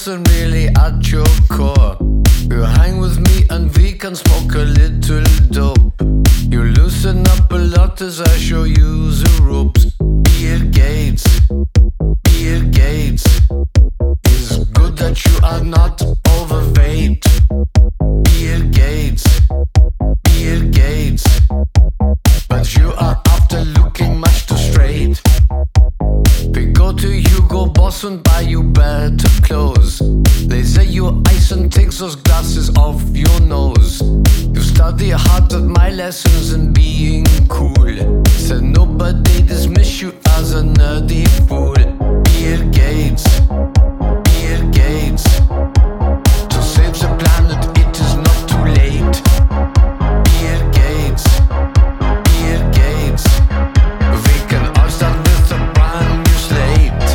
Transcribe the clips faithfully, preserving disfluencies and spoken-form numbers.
wasn't really at your core. You hang with me and we can smoke a little dope. You loosen up a lot as I show you the ropes. Bill Gates, Bill Gates. It's good that you are not overweight. Bill Gates, Bill Gates. But you are after looking much too straight. We go to Hugo Boss and buy you better clothes. Laser your eyes and take those glasses off your nose. You study hard at my lessons in being cool. Said nobody dismiss you as a nerdy fool. Bill Gates, Bill Gates. To save the planet it is not too late. Bill Gates, Bill Gates. We can all start with a brand new slate.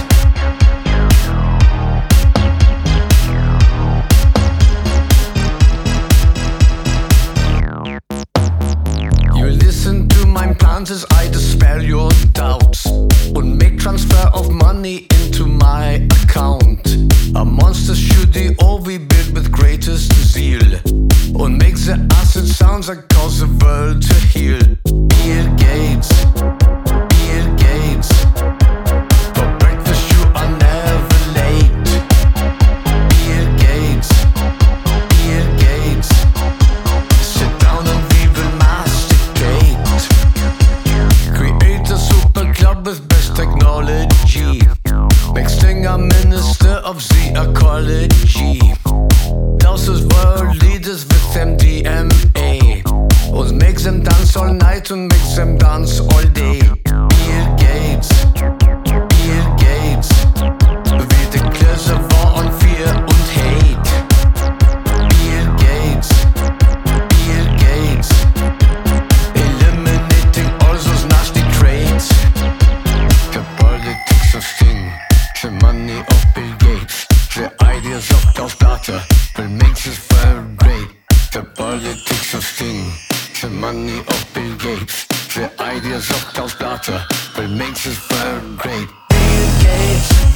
You listen to my plans as I dispel your doubts and make transfer of money into my account. A monster studio we build with greatest zeal and make the acid sounds that cause the world to heal. Bill Gates, Bill Gates. For breakfast you are never late. Bill Gates, Bill Gates. Sit down and we will masticate. Create a super club with best technology. Next thing I'm minister of the ecology. Thousands world leaders with M D M A. And make them dance all night and make them dance all day. Bill Gates, Bill Gates. We declare the war on fear and hate. Bill Gates, Bill Gates. Eliminating all those nasty traits. The politics of Sting, the money of Bill Gates, the ideas of Klaus Plater will make this world great. The politics of Sting, the money of Bill Gates, the ideas of Klaus Plater will make this world great. Bill Gates.